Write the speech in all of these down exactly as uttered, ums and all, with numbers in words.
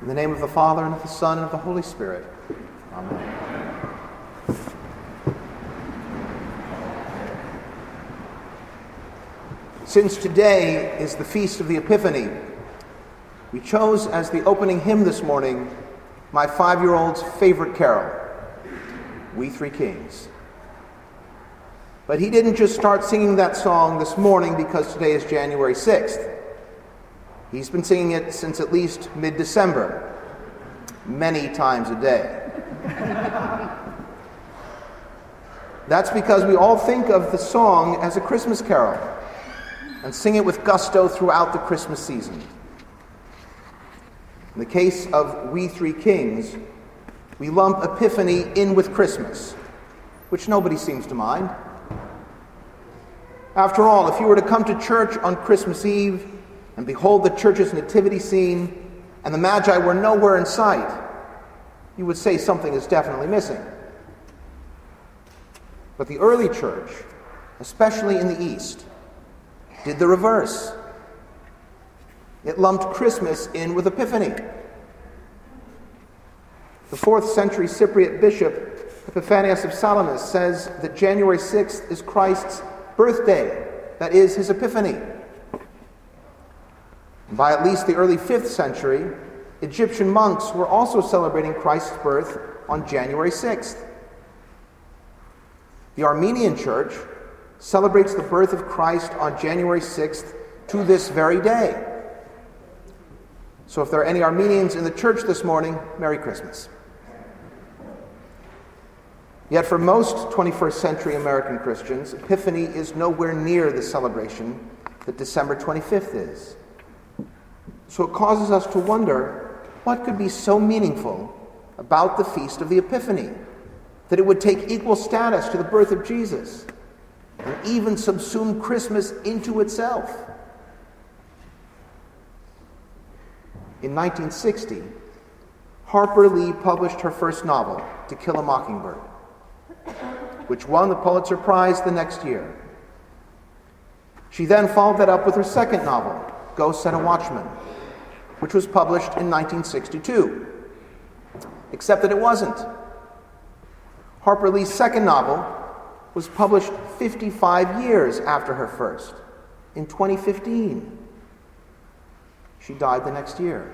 In the name of the Father, and of the Son, and of the Holy Spirit. Amen. Since today is the Feast of the Epiphany, we chose as the opening hymn this morning my five-year-old's favorite carol, We Three Kings. But he didn't just start singing that song this morning because today is January sixth. He's been singing it since at least mid-December, many times a day. That's because we all think of the song as a Christmas carol and sing it with gusto throughout the Christmas season. In the case of We Three Kings, we lump Epiphany in with Christmas, which nobody seems to mind. After all, if you were to come to church on Christmas Eve and behold the church's nativity scene, and the Magi were nowhere in sight, you would say something is definitely missing. But the early church, especially in the East, did the reverse. It lumped Christmas in with Epiphany. The fourth century Cypriot bishop, Epiphanius of Salamis, says that January sixth is Christ's birthday, that is, his Epiphany. By at least the early fifth century, Egyptian monks were also celebrating Christ's birth on January sixth. The Armenian Church celebrates the birth of Christ on January sixth to this very day. So if there are any Armenians in the church this morning, Merry Christmas. Yet for most twenty-first century American Christians, Epiphany is nowhere near the celebration that December twenty-fifth is. So it causes us to wonder what could be so meaningful about the Feast of the Epiphany that it would take equal status to the birth of Jesus and even subsume Christmas into itself. In nineteen sixty, Harper Lee published her first novel, To Kill a Mockingbird, which won the Pulitzer Prize the next year. She then followed that up with her second novel, Go Set a Watchman, which was published in nineteen sixty-two. Except that it wasn't. Harper Lee's second novel was published fifty-five years after her first, in twenty fifteen. She died the next year.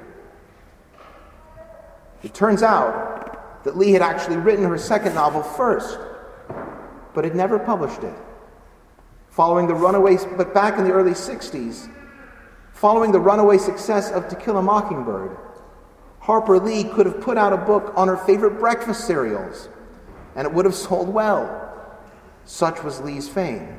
It turns out that Lee had actually written her second novel first, but had never published it. Following the runaway, but back in the early sixties, following the runaway success of To Kill a Mockingbird, Harper Lee could have put out a book on her favorite breakfast cereals, and it would have sold well. Such was Lee's fame.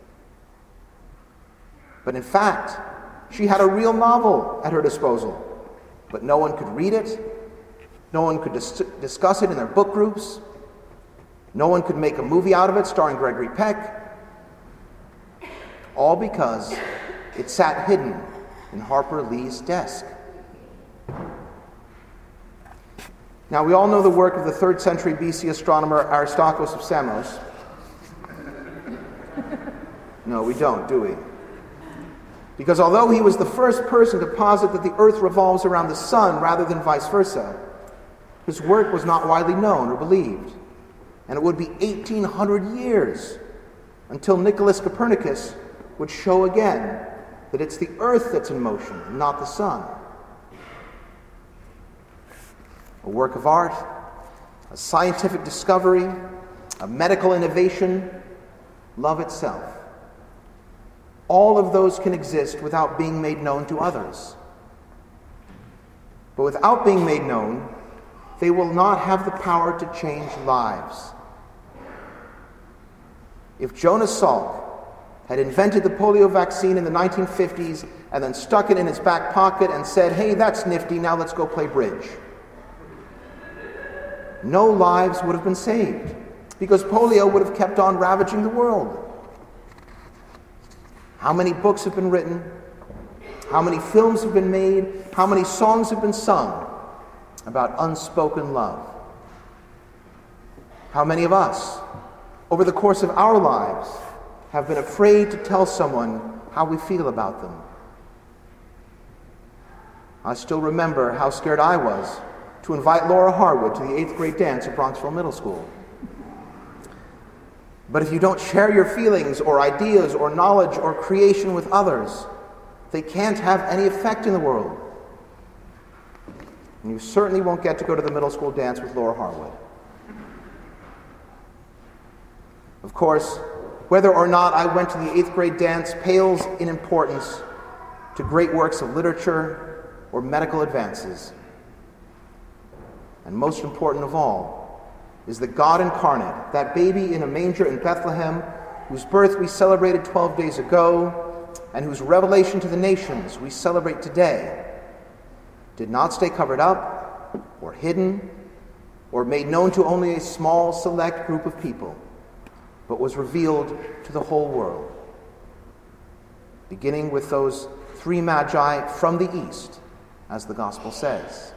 But in fact, she had a real novel at her disposal, but no one could read it. No one could dis- discuss it in their book groups. No one could make a movie out of it starring Gregory Peck. All because it sat hidden in Harper Lee's desk. Now, we all know the work of the third century B C astronomer Aristarchus of Samos. No, we don't, do we? Because although he was the first person to posit that the earth revolves around the sun rather than vice versa, his work was not widely known or believed. And it would be eighteen hundred years until Nicholas Copernicus would show again that it's the earth that's in motion, not the sun. A work of art, a scientific discovery, a medical innovation, love itself. All of those can exist without being made known to others. But without being made known, they will not have the power to change lives. If Jonas Salk had invented the polio vaccine in the nineteen fifties and then stuck it in his back pocket and said, "Hey, that's nifty, now let's go play bridge," no lives would have been saved because polio would have kept on ravaging the world. How many books have been written? How many films have been made? How many songs have been sung about unspoken love? How many of us, over the course of our lives, have been afraid to tell someone how we feel about them? I still remember how scared I was to invite Laura Harwood to the eighth grade dance at Bronxville Middle School. But if you don't share your feelings or ideas or knowledge or creation with others, they can't have any effect in the world. And you certainly won't get to go to the middle school dance with Laura Harwood. Of course, whether or not I went to the eighth grade dance pales in importance to great works of literature or medical advances. And most important of all is that God incarnate, that baby in a manger in Bethlehem, whose birth we celebrated twelve days ago, and whose revelation to the nations we celebrate today, did not stay covered up or hidden or made known to only a small select group of people, but was revealed to the whole world, beginning with those three magi from the east, as the gospel says.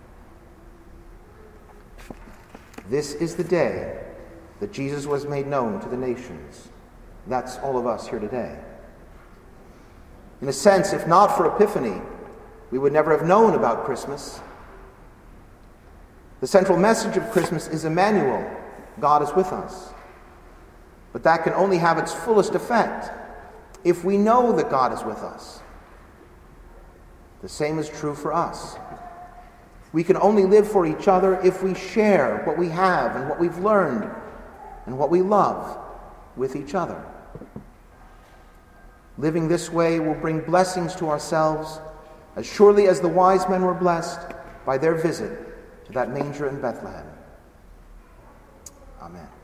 This is the day that Jesus was made known to the nations. That's all of us here today. In a sense, if not for Epiphany, we would never have known about Christmas. The central message of Christmas is Emmanuel, God is with us. But that can only have its fullest effect if we know that God is with us. The same is true for us. We can only live for each other if we share what we have and what we've learned and what we love with each other. Living this way will bring blessings to ourselves as surely as the wise men were blessed by their visit to that manger in Bethlehem. Amen.